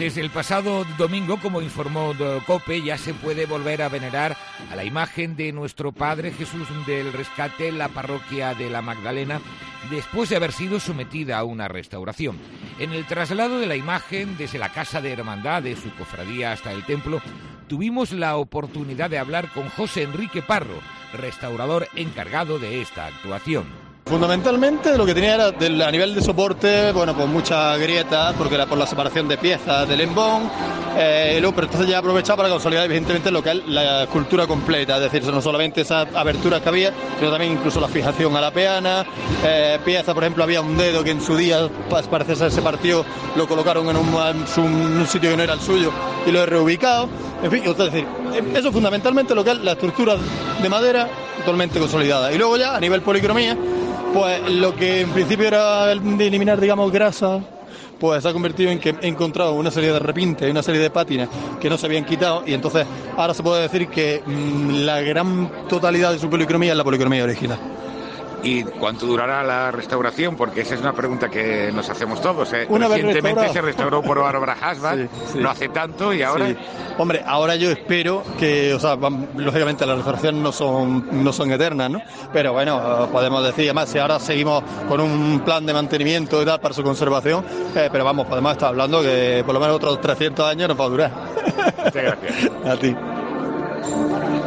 desde el pasado domingo, como informó COPE, ya se puede volver a venerar a la imagen de nuestro Padre Jesús del Rescate en la parroquia de la Magdalena, después de haber sido sometida a una restauración. En el traslado de la imagen desde la Casa de Hermandad de su cofradía hasta el templo, tuvimos la oportunidad de hablar con José Enrique Parro, restaurador encargado de esta actuación. Fundamentalmente lo que tenía era a nivel de soporte, bueno, pues muchas grietas, porque era por la separación de piezas del embón, pero entonces ya aprovechaba para consolidar evidentemente lo que es la escultura completa, es decir, no solamente esas aberturas que había, sino también incluso la fijación a la peana, piezas, por ejemplo, había un dedo que en su día parece ser se partió, lo colocaron en un sitio que no era el suyo y lo he reubicado, en fin, es decir, eso fundamentalmente lo que es la estructura de madera totalmente consolidada. Y luego ya a nivel policromía, pues lo que en principio era de eliminar, digamos, grasa, pues se ha convertido en que he encontrado una serie de repintes y una serie de pátinas que no se habían quitado, y entonces ahora se puede decir que la gran totalidad de su policromía es la policromía original. ¿Y cuánto durará la restauración? Porque esa es una pregunta que nos hacemos todos. Recientemente se restauró por Bárbara Hasbach, sí. No hace tanto, y ahora... Sí. Hombre, ahora yo espero que, o sea, lógicamente las restauraciones no son eternas, ¿no? Pero bueno, podemos decir, además, si ahora seguimos con un plan de mantenimiento y tal para su conservación, pero vamos, podemos estar hablando que por lo menos otros 300 años nos va a durar. Muchas gracias. A ti.